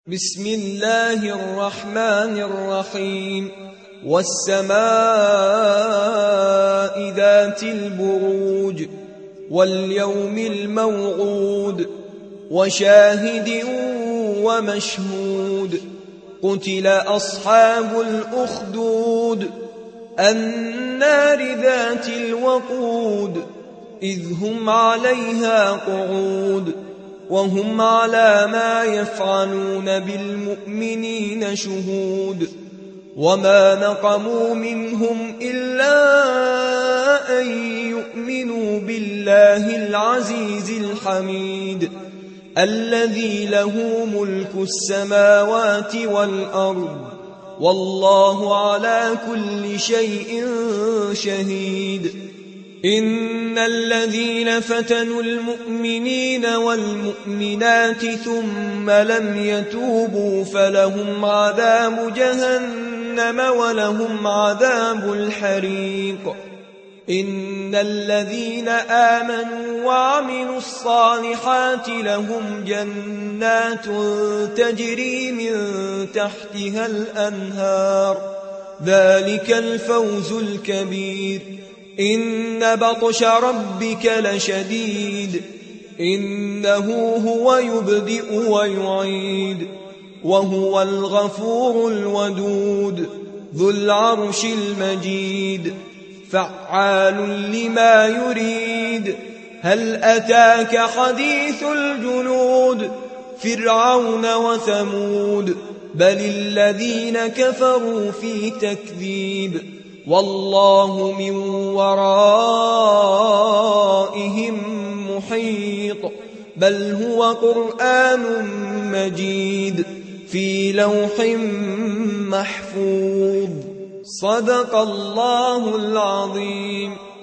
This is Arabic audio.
بسم الله الرحمن الرحيم والسماء ذات البروج واليوم الموعود وشاهد ومشهود قتل أصحاب الأخدود النار ذات الوقود إذ هم عليها قعود وهم على ما يفعلون بالمؤمنين شهود وما نقموا منهم إلا أن يؤمنوا بالله العزيز الحميد الذي له ملك السماوات والأرض والله على كل شيء شهيد إن الذين فتنوا المؤمنين والمؤمنات ثم لم يتوبوا فلهم عذاب جهنم ولهم عذاب الحريق إن الذين آمنوا وعملوا الصالحات لهم جنات تجري من تحتها الأنهار ذلك الفوز الكبير إن بطش ربك لشديد إنه هو يبدئ ويعيد وهو الغفور الودود ذو العرش المجيد فعال لما يريد هل أتاك حديث الجنود فرعون وثمود بل الذين كفروا في تكذيب والله من ورائهم محيط بل هو قرآن مجيد في لوح محفوظ صدق الله العظيم.